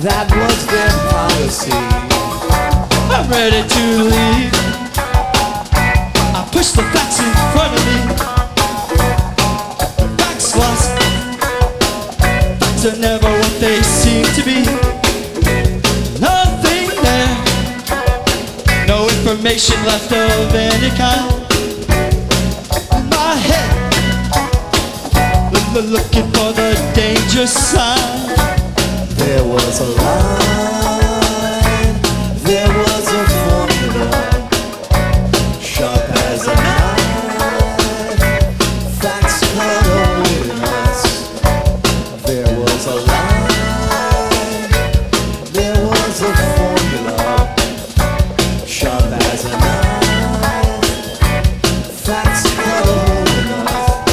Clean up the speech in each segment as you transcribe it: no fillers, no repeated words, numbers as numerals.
That was their policy. I'm ready to leave. I push the facts in front of me. Facts lost. Facts are never what they seem to be. Nothing there. No information left of any kind. In my head, looking for the danger sign. There was a line, there was a formula, sharp as a knife, facts cut away us. There was a line, there was a formula, sharp as a knife, facts cut away us.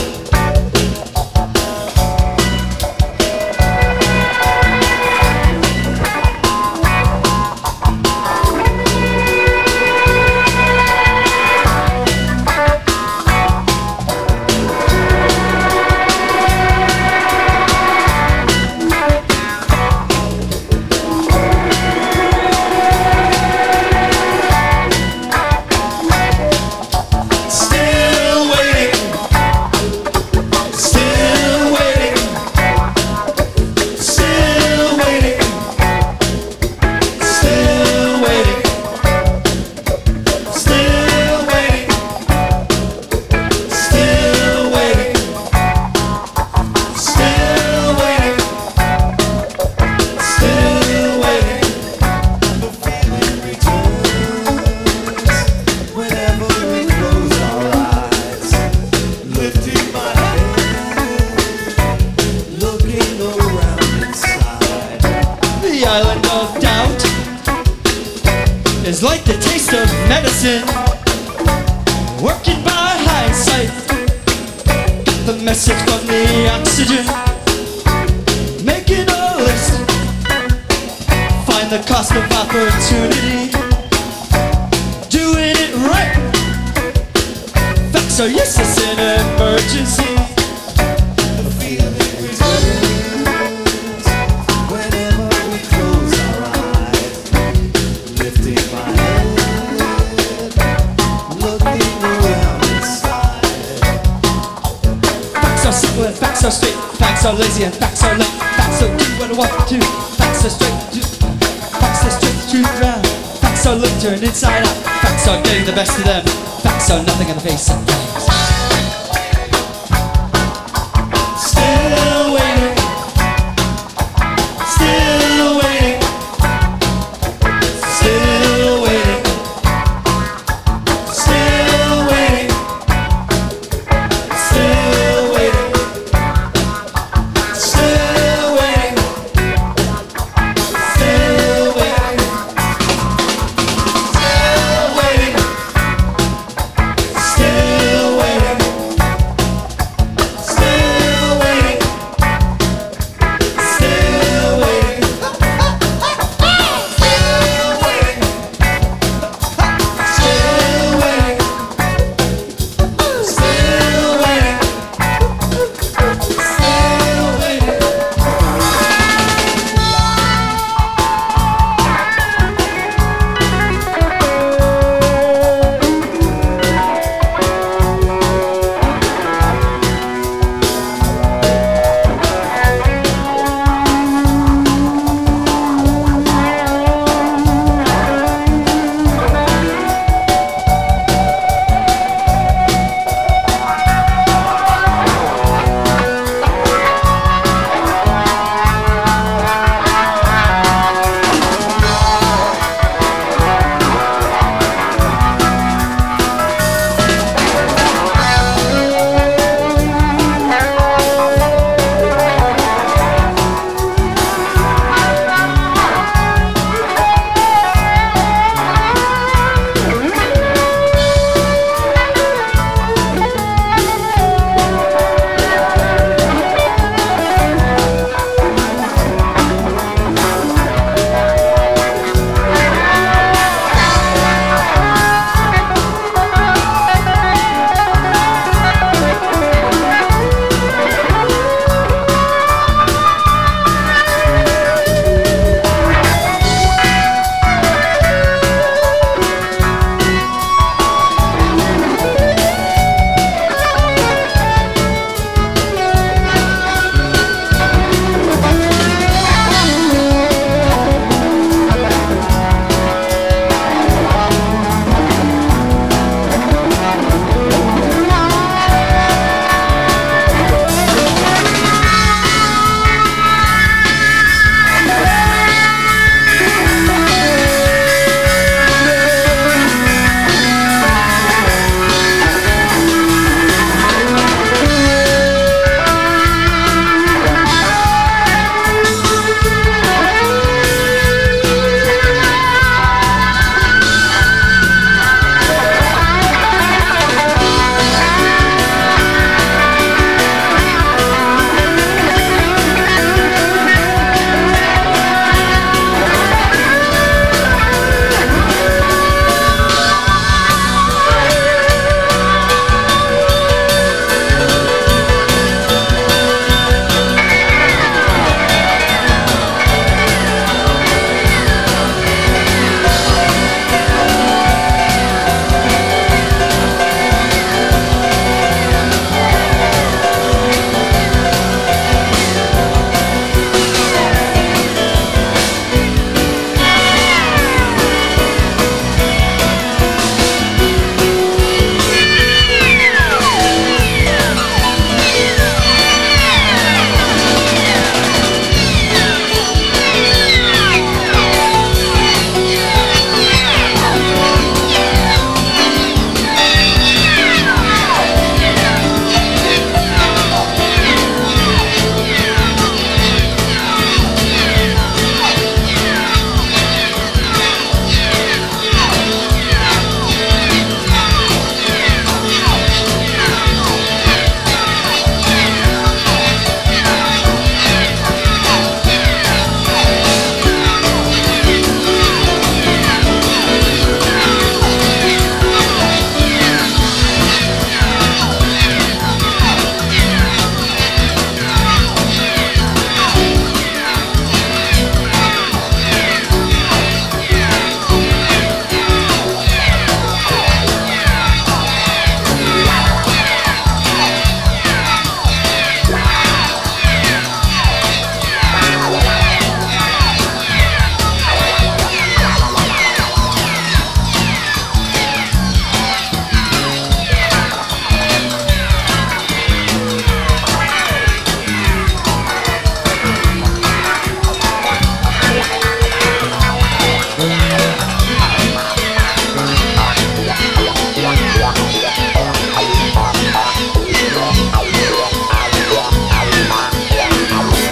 The island of doubt is like the taste of medicine, working by hindsight. Got the message from the oxygen, making a list. Find the cost of opportunity, doing it right. Facts are useless in emergency. Facts are straight, facts are lazy, and facts are late. Facts are do what I want to. Facts are straight, facts are straight to the ground. Facts are look turned inside out. Facts are getting the best of them. Facts are nothing in the face of things.